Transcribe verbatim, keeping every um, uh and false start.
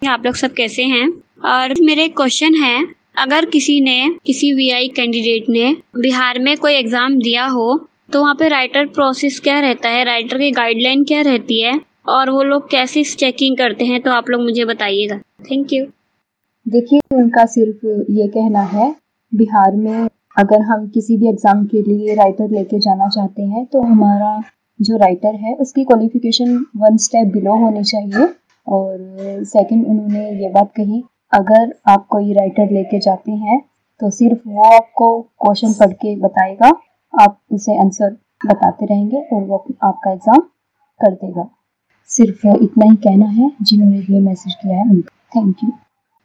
आप लोग सब कैसे हैं। और मेरे क्वेश्चन है, अगर किसी ने किसी वीआई कैंडिडेट ने बिहार में कोई एग्जाम दिया हो तो वहाँ पे राइटर प्रोसेस क्या रहता है, राइटर की गाइडलाइन क्या रहती है और वो लोग कैसे चेकिंग करते हैं, तो आप लोग मुझे बताइएगा। Thank you. देखिए, उनका सिर्फ ये कहना है, बिहार में अगर हम किसी भी एग्ज़ाम के लिए राइटर लेके जाना चाहते हैं तो हमारा जो राइटर है उसकी क्वालिफिकेशन वन स्टेप बिलो होनी चाहिए। और सेकंड उन्होंने ये बात कही, अगर आप कोई राइटर लेके जाते हैं तो सिर्फ वो आपको क्वेश्चन पढ़ के बताएगा, आप उसे आंसर बताते रहेंगे और वो आपका एग्ज़ाम कर देगा। सिर्फ इतना ही कहना है जिन्होंने ये मैसेज किया है उनका। Thank you.